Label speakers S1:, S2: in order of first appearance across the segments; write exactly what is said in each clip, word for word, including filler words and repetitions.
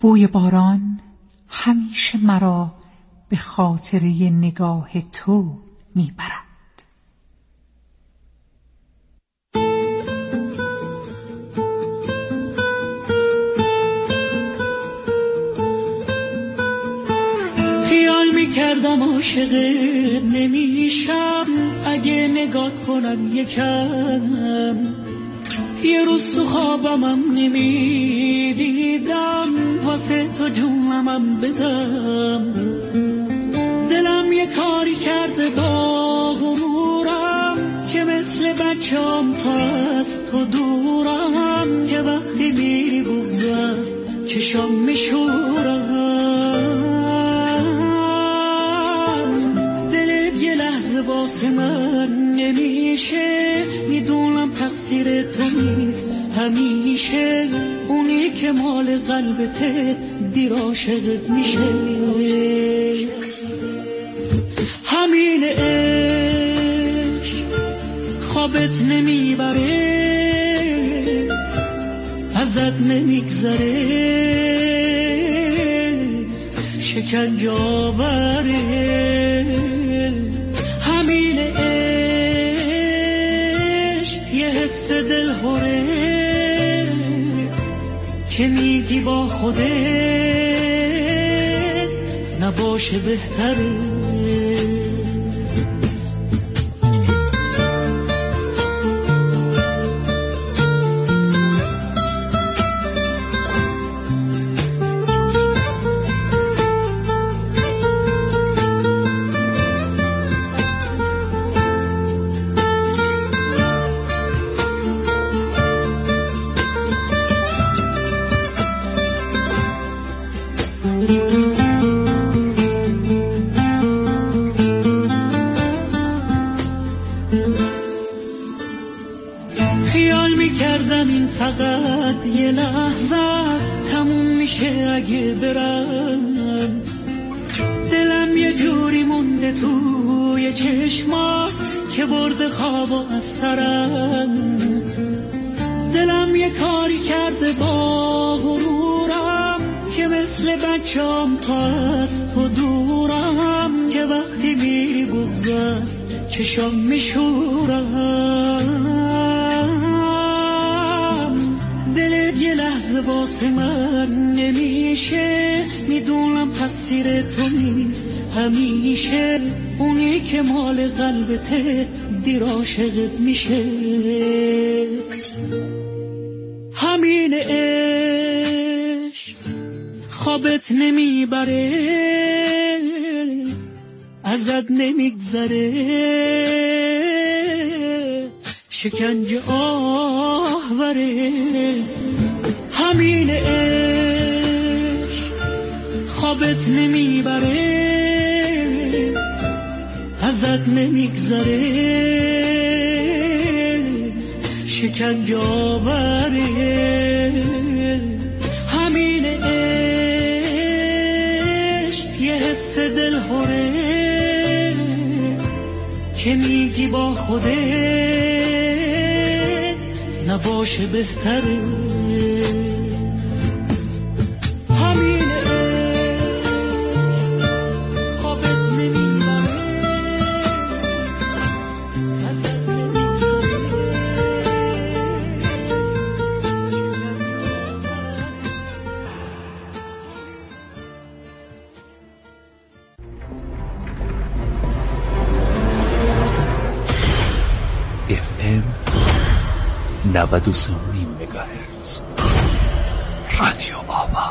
S1: بوی باران همیشه مرا به خاطره نگاه تو میبرد.
S2: خیال میکردم عاشقت نمیشم، اگه نگاه کنم یکم. یه روز تو خوابمم نمیدیدم، واسه تو جونمم بدم. دلم یه کاری کرده با غرورم، که مثل بچه‌ام تا از تو دورم. که وقتی میری بغض از چشام میشورم. دلت یه لحظه واسه من نمیشه، میدونم تقصیر تو نیست همیشه. اونی که مال قلبته دیر عاشقت میشه. همین عشق خوابت نمیبره، ازت نمیگذره، شکنجه آوره. همین عشق یه حس دلهوره، که میگی با خودت نباشه بهتره. خیال میکردم این فقط یه لحظه است، تموم میشه اگه برم. دلم یه جوری مونده توی چشمات، که برده خواب از سرم. دلم یه کاری کرده با غرورم، که مثل بچه‌ام تا از تو دورم. که وقتی میری بغض از چشام میشورم. دلت یه لحظه واسه من نمیشه، میدونم تقصیر تو نیست همیشه. اونی که مال قلبته دیر عاشقت میشه. همین عشق خوابت نمیبره، ازت نمیگذره، شکنجه آوره. همین عشق خوابت نمیبره، ازت نمیگذره، شکنجه آوره. همین عشق یه حس دلهوره، که میگی با خودت نباشه بهتره. همین عشق خوابت نمیبره، ازت
S3: اف ام نود و سه و نیم مگاهرتز رادیو آوا.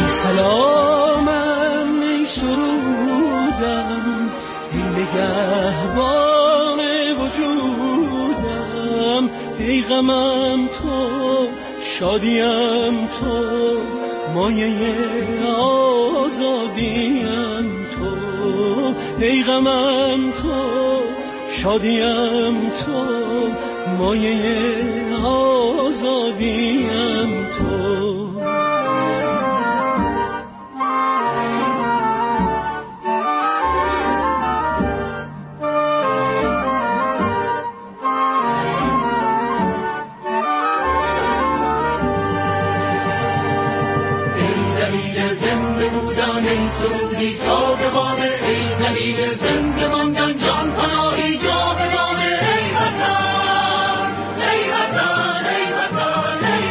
S2: ای سلامم ای سرودم ای نگهبان وجودم ای غمم تو شادیم تو مایه آزادیم تو ای غمم تو شادیم تو مایه آزادیم تو
S4: ای سرودی صادقانه ای دلیل زنده ماندن جان پناهی جاودانه ای وطن ای وطن ای وطن ای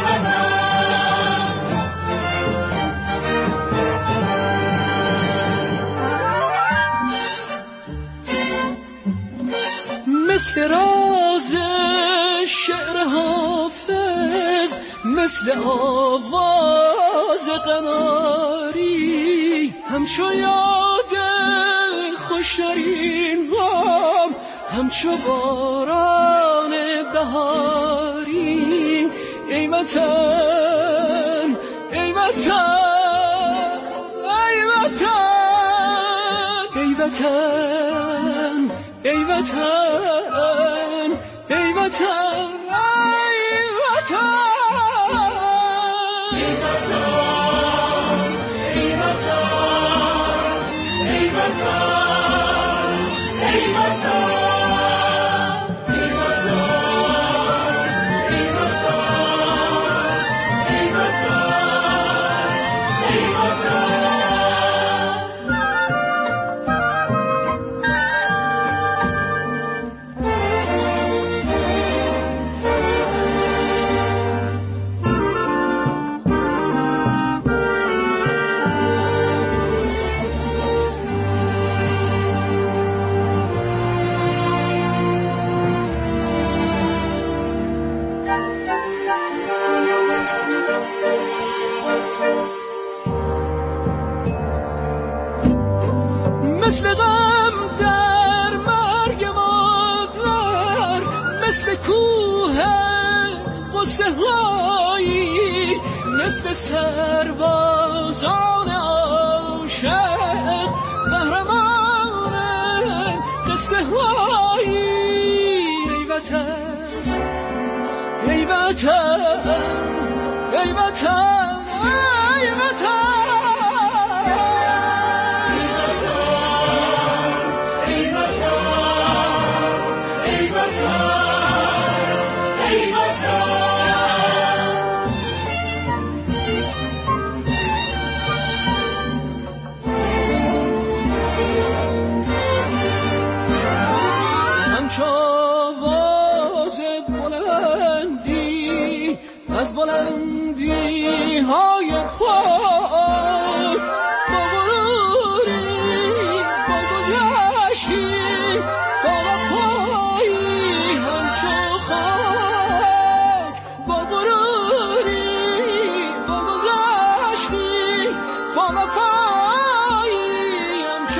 S2: وطن مثل راز شعر حافظ مثل آواز قناری همچو یاد خوشترین غم همچو باران بهاری ای وطن ای وطن ای وطن ای وطن ای وطن ای وطن مثل غم در مرگ مادر مثل کوه قصه هایی مثل سربازان عاشق قهرمان قصه هایی ای وطن ای وطن ای وطن ای وطن از بلندی های خود با غروری با گذشتی با وفایی همچو خاک با غروری با گذشتی با وفایی همچو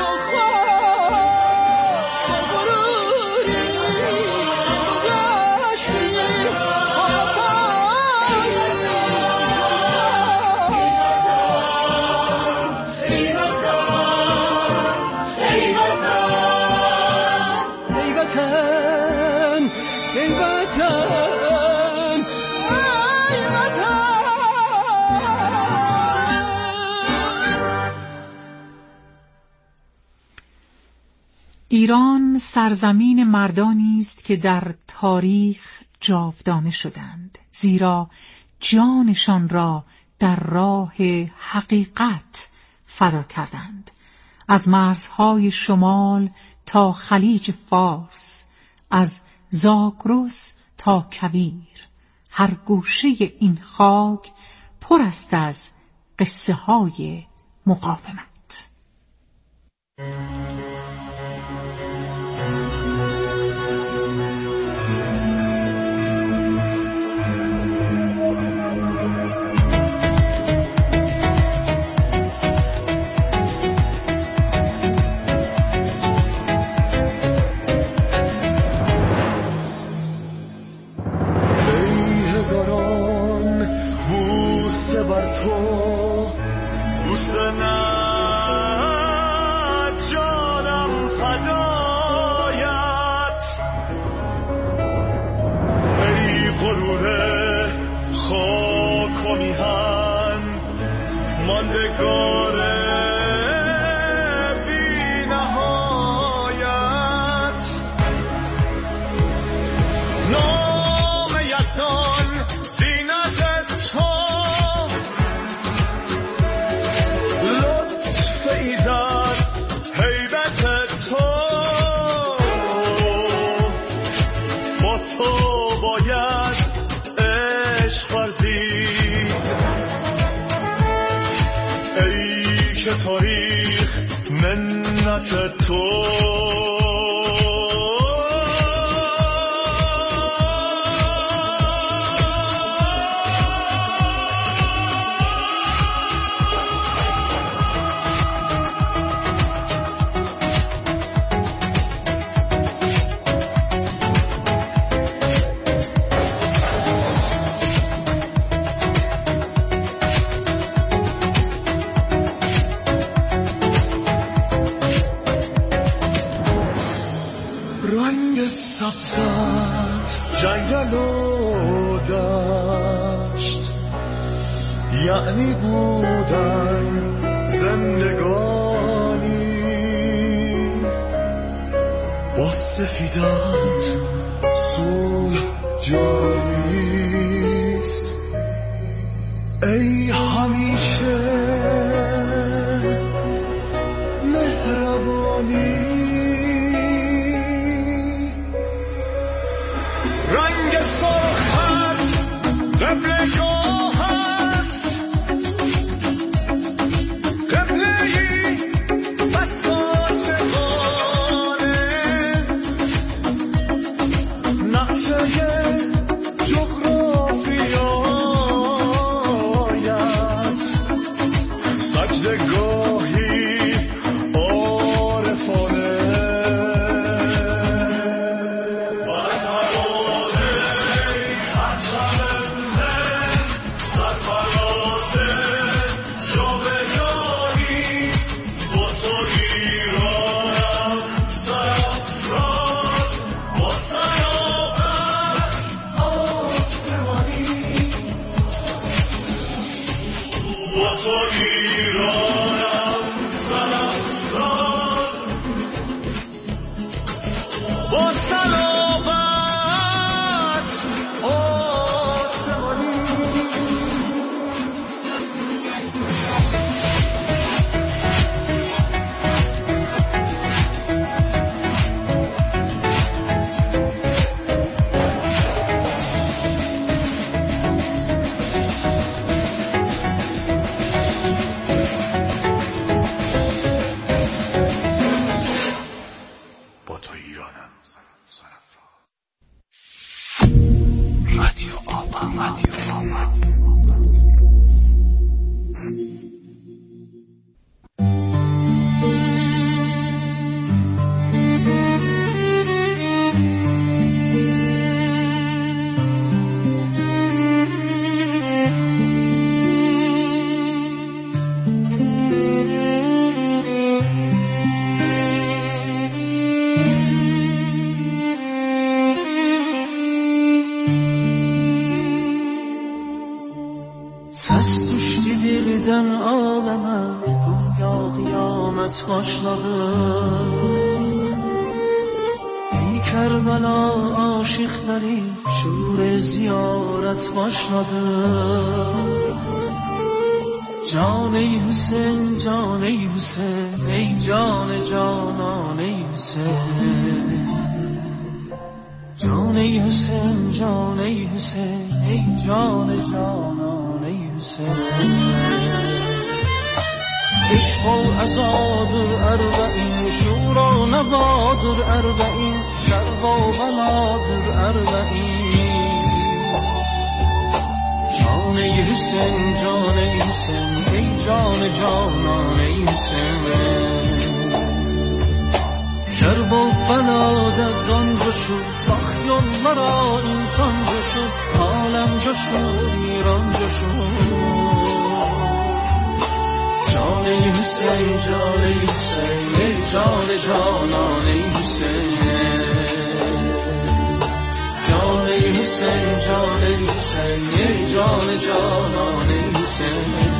S2: خاک با غروری با گذشتی با
S1: ایران سرزمین مردانی است که در تاریخ جاودانه شدند، زیرا جانشان را در راه حقیقت فدا کردند. از مرزهای شمال تا خلیج فارس، از زاگرس تا کویر، هر گوشه این خاک پر است از قصه های مقاومت.
S5: تو حسنت جانم فدایت ای غرور خاک و میهن ماندگار بی نهایت نام یزدان زینت تو لطف ایزد هیبت تو با تو باید عشق ورزید ای که تاریخ منت تو سبزت جنگل و دشت یعنی بودن زندگانی با سفیدت صلح جاریست ای همیشه مهربانی رنگ سرخت قبلگاه است قبله‌ای بس عاشقانه نقشه جغرافیایت سجدگاهی عارفانه
S2: Ses düştü birden aleme Dünya kıyamet başladı Ey Kerbela aşıkları Şuur ziyaret başladı Can-ı Hüseyin, Can-ı Hüseyin Ey can-ı canan ey Hüseyin Can-ı Hüseyin, Can-ı Hüseyin Ey can-ı canan ey Hüseyin عشق و عزادر اربعین شور و نوادر اربعین کرب و بلادر اربعین جان حسین جان حسین ای جان جانان ای حسین کرب و بلادر گان جشود بخ yollara insan coşur alem coşur İran coşur حسین جان ای حسین ای جان جانان ای حسین جان ای حسین جان ای حسین ای جان جانان ای حسین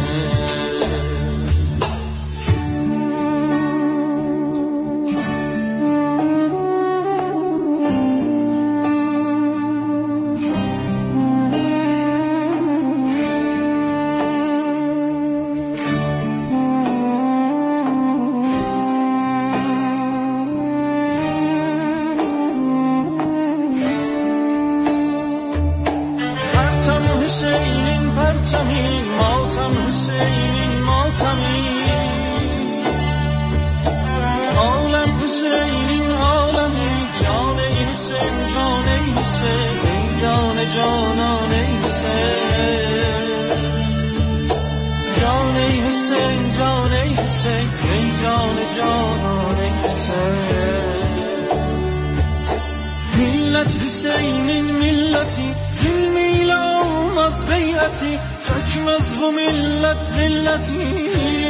S2: ملت حسین ملتی زلمیل آم از بیعتی چکم از و ملت زلتی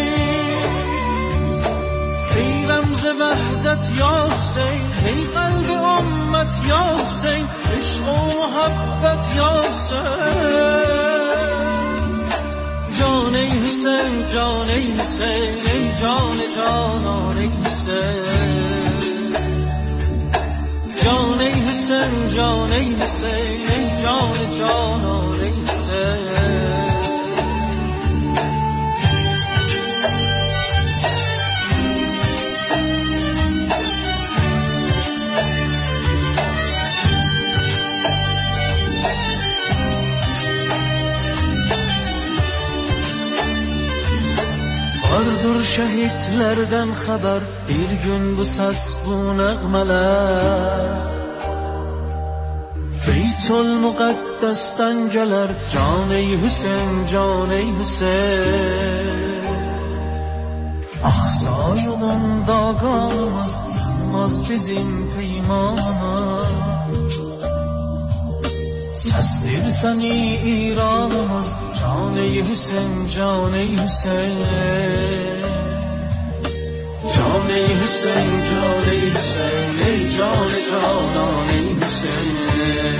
S2: ای رمز وحدت یا حسین ای قلب امت یا حسین عشق و محبت یا حسین جان ای حسین جان ای حسین ای جان جانان ای حسین جان ای حسین جان ای حسین ای جان جانان ای حسین Vardır şehitlerden haber bir gün bu ses bu nağmeler Beytül Muqaddes'ten gelir can-ey Hüseyin can-ey Hüseyin Aksa yolunda kalmaz sığmaz bizim peymana Sestir seni İranımız can-ey Hüseyin can-ey Hüseyin can-ey Hüseyin can-ey Hüseyin ey can-ey canan ey Hüseyin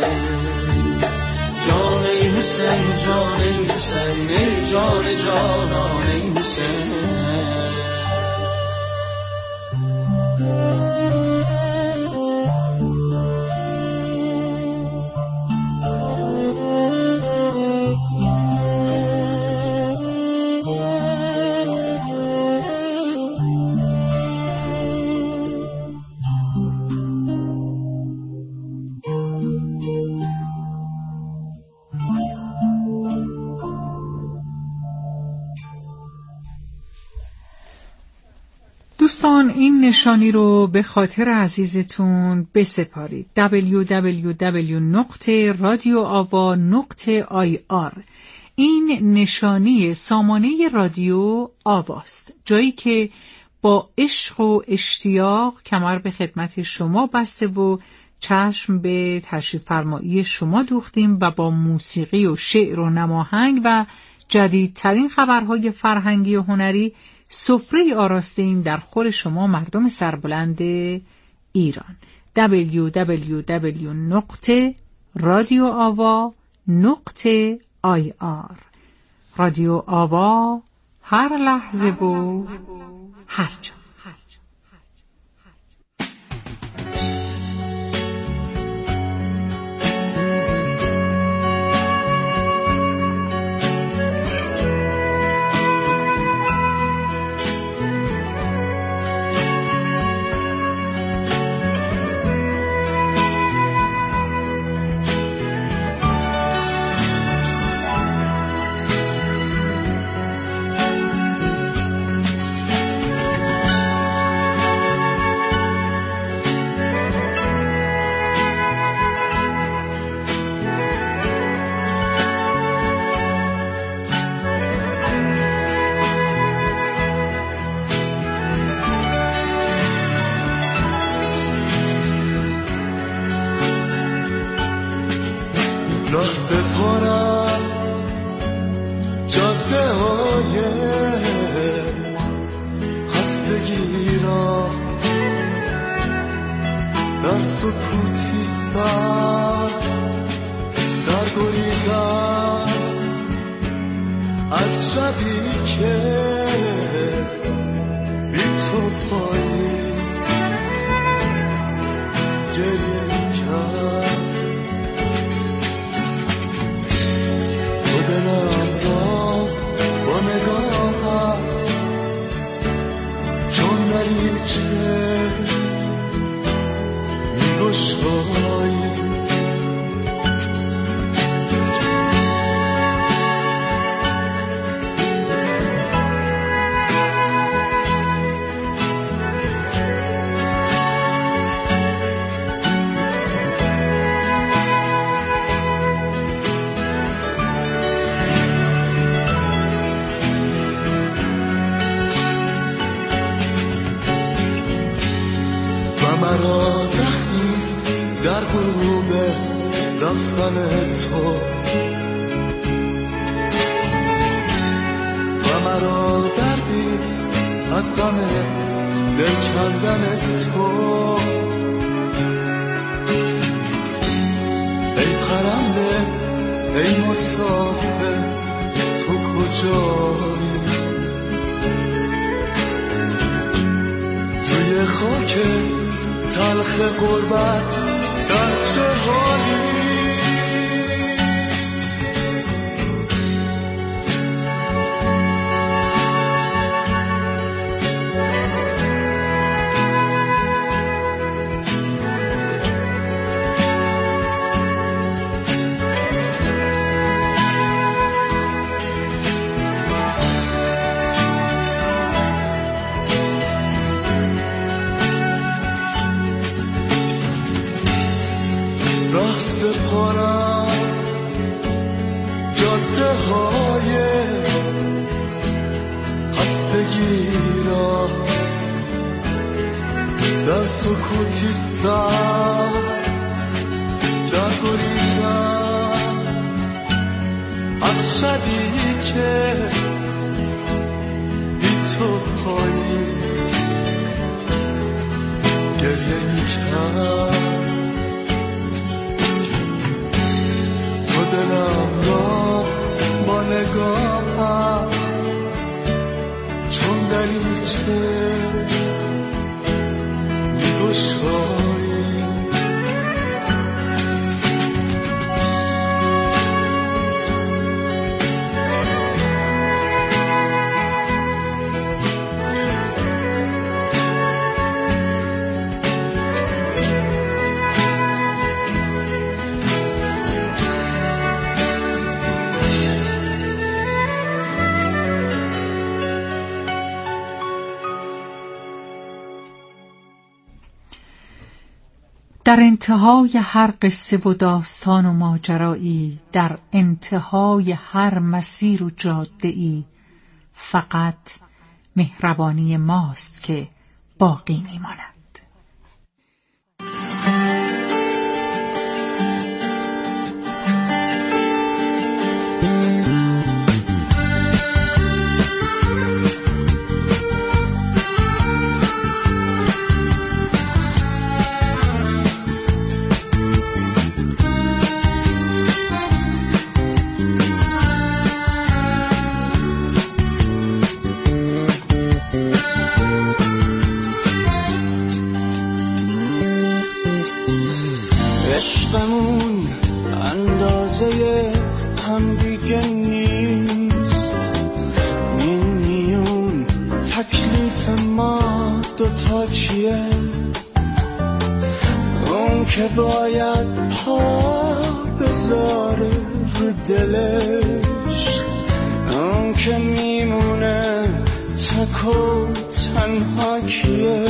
S2: can-ey Hüseyin can-ey Hüseyin ey can-ey canan ey Hüseyin
S1: دوستان این نشانی رو به خاطر عزیزتون بسپارید دبلیو دبلیو دبلیو نقطه رادیو آوا نقطه آی آر این نشانی سامانه رادیو آواست جایی که با عشق و اشتیاق کمر به خدمت شما بسته و چشم به تشریف فرمایی شما دوختیم و با موسیقی و شعر و نماهنگ و جدیدترین خبرهای فرهنگی و هنری سفره آراسته ایم در خور شما مردم سربلند ایران دبلیو دبلیو دبلیو نقطه رادیو آوا نقطه آی آر رادیو آوا هر لحظه و هر جا
S5: سکوتی سر در گریزم از شبی که بی تو پاییز گریه میکرد. تو دلم را با نگاهت چون دریچه میگشایی. مرا زخمیست در غروب رفتن تو و مرا دردیست از غم دل کندن تو. ای پرنده ای مسافر تو کجایی؟ توی خاک تلخ غربت در چه حالی؟ راه سپارم جاده های خستگی را در سکوتی سر در گریزم از شبی که بی تو پاییز گریه میکرد. دلم را با نگاهت چون دریچه میگشایی.
S1: در انتهای هر قصه و داستان و ماجرایی، در انتهای هر مسیر و جاده‌ای، فقط مهربانی ماست که باقی میماند.
S2: عشقمون اندازه هم دیگه نیست، این میون تکلیف ما دوتا چیه؟ اون که باید پا بذاره رو دلش، اون که میمونه تک و تنها کیه؟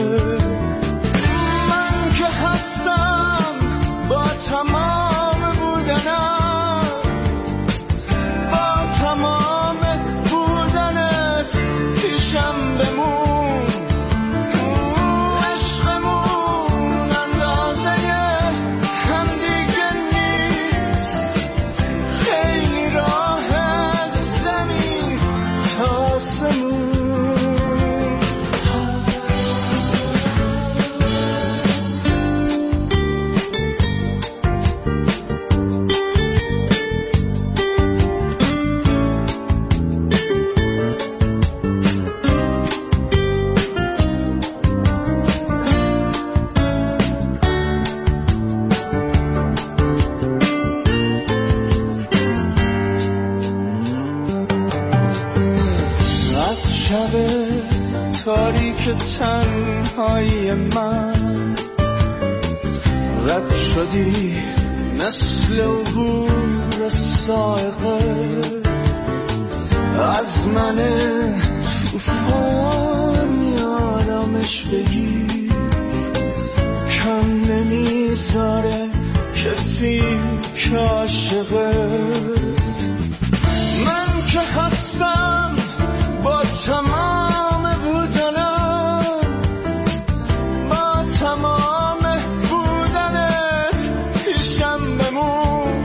S2: من که هستم با تمام بودنم، با تمام بودنت پیشم بمون. عشقمون اندازه هم دیگه نیست، خیلی راه زمین تا آسمون.
S5: شب تاریک تنهایی من رد شدی مثل عبور سائقه از من توفان آرامش بگی کم نمیذاره کسی که عاشقه من که هستم با تمام بودنم با تمام بودنت پیشم بمون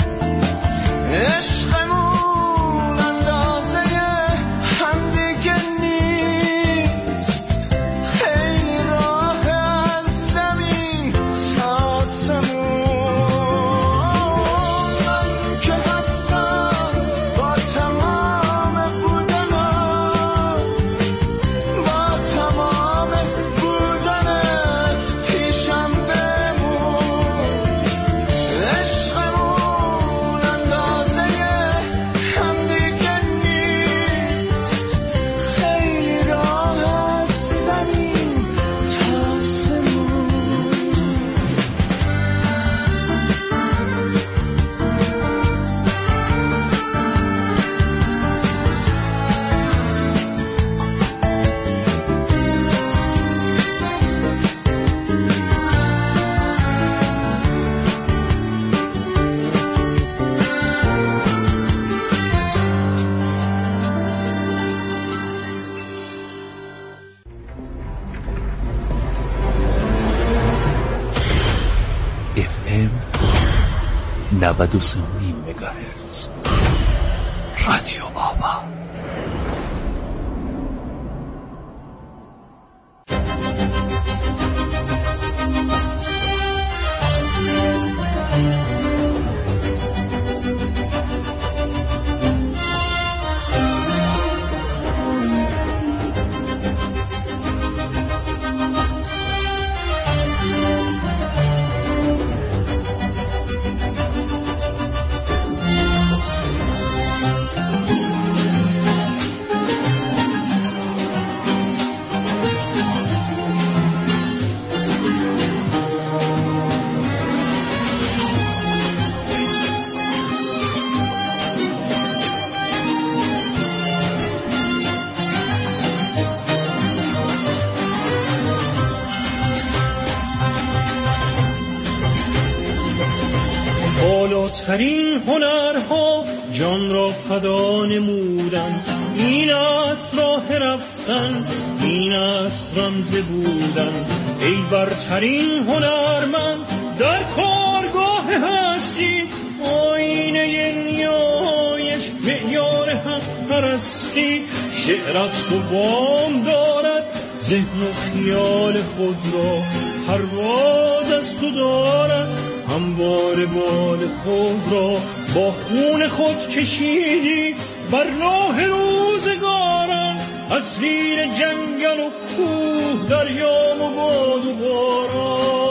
S5: عشقمون اندازه هم دیگه نیست خیلی راه از زمین تا آسمون من که هستم با تمام بودنم با تمام بودنت پیشم بمون عشقمون اندازه هم دیگه نیست خیلی راه از زمین تا آسمون
S3: اف ام نود و سه و نیم مگاهرتز رادیو آوا.
S2: بالاترین هنرها جان را فدا نمودن این است راه رفتن این است رمز بودن ای برترین هنرمند در کارگاه هستی آینه نیایش معیار حق پرستی شعر از تو وام دارد ذهن و خیال خود را پرواز از تو دارد هموار بال خود را با خون خود کشیدی بر راه روزگاران از زیر جنگل و کوه دریا و باد و باران